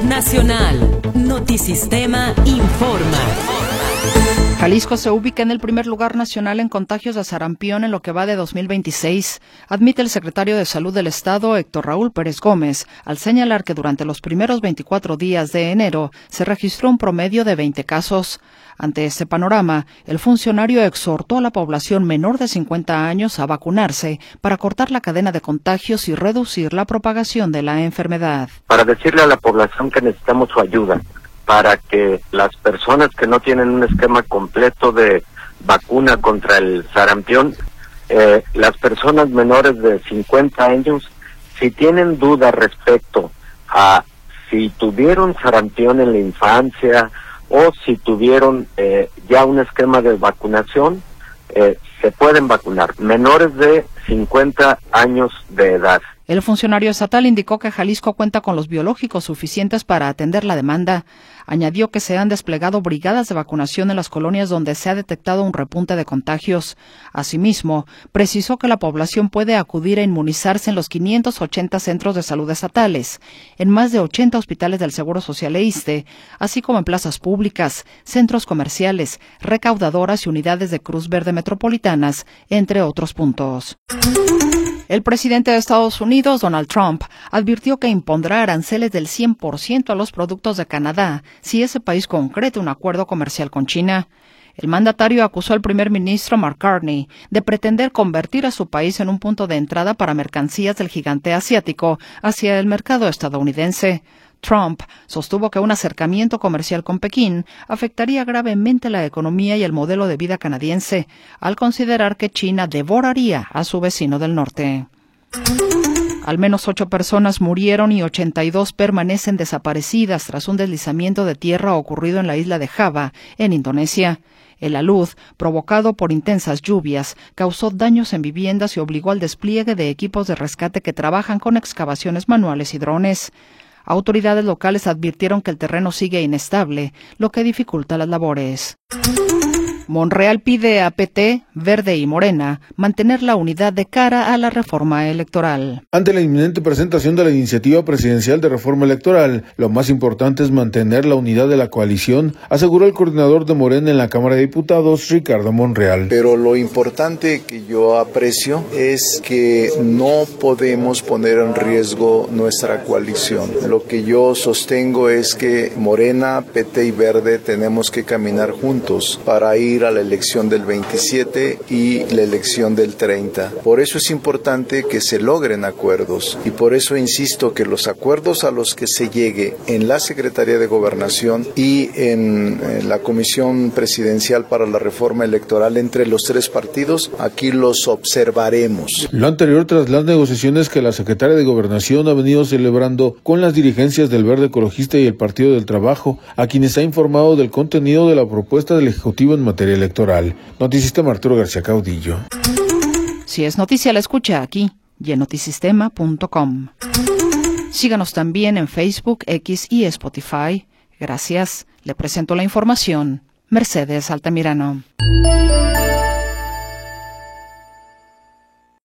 Nacional. Notisistema informa. Jalisco se ubica en el primer lugar nacional en contagios de sarampión en lo que va de 2026, admite el secretario de Salud del Estado, Héctor Raúl Pérez Gómez, al señalar que durante los primeros 24 días de enero se registró un promedio de 20 casos. Ante este panorama, el funcionario exhortó a la población menor de 50 años a vacunarse para cortar la cadena de contagios y reducir la propagación de la enfermedad. Para decirle a la población que necesitamos su ayuda, para que las personas que no tienen un esquema completo de vacuna contra el sarampión, las personas menores de 50 años, si tienen dudas respecto a si tuvieron sarampión en la infancia o si tuvieron ya un esquema de vacunación, se pueden vacunar, menores de 50 años de edad. El funcionario estatal indicó que Jalisco cuenta con los biológicos suficientes para atender la demanda. Añadió que se han desplegado brigadas de vacunación en las colonias donde se ha detectado un repunte de contagios. Asimismo, precisó que la población puede acudir a inmunizarse en los 580 centros de salud estatales, en más de 80 hospitales del Seguro Social e ISSSTE, así como en plazas públicas, centros comerciales, recaudadoras y unidades de Cruz Verde metropolitanas, entre otros puntos. El presidente de Estados Unidos, Donald Trump, advirtió que impondrá aranceles del 100% a los productos de Canadá si ese país concreta un acuerdo comercial con China. El mandatario acusó al primer ministro Mark Carney de pretender convertir a su país en un punto de entrada para mercancías del gigante asiático hacia el mercado estadounidense. Trump sostuvo que un acercamiento comercial con Pekín afectaría gravemente la economía y el modelo de vida canadiense, al considerar que China devoraría a su vecino del norte. Al menos 8 personas murieron y 82 permanecen desaparecidas tras un deslizamiento de tierra ocurrido en la isla de Java, en Indonesia. El alud, provocado por intensas lluvias, causó daños en viviendas y obligó al despliegue de equipos de rescate que trabajan con excavaciones manuales y drones. Autoridades locales advirtieron que el terreno sigue inestable, lo que dificulta las labores. Monreal pide a PT, Verde y Morena mantener la unidad de cara a la reforma electoral. Ante la inminente presentación de la iniciativa presidencial de reforma electoral, lo más importante es mantener la unidad de la coalición, aseguró el coordinador de Morena en la Cámara de Diputados, Ricardo Monreal. Pero lo importante que yo aprecio es que no podemos poner en riesgo nuestra coalición. Lo que yo sostengo es que Morena, PT y Verde tenemos que caminar juntos para ir a la elección del 27 y la elección del 30. Por eso es importante que se logren acuerdos y por eso insisto que los acuerdos a los que se llegue en la Secretaría de Gobernación y en la Comisión Presidencial para la Reforma Electoral entre los 3 partidos, aquí los observaremos. Lo anterior tras las negociaciones que la Secretaría de Gobernación ha venido celebrando con las dirigencias del Verde Ecologista y el Partido del Trabajo, a quienes ha informado del contenido de la propuesta del Ejecutivo en materia electoral. Notisistema, Arturo García Caudillo. Si es noticia, la escucha aquí y en notisistema.com. Síganos también en Facebook, X y Spotify. Gracias. Le presento la información. Mercedes Altamirano.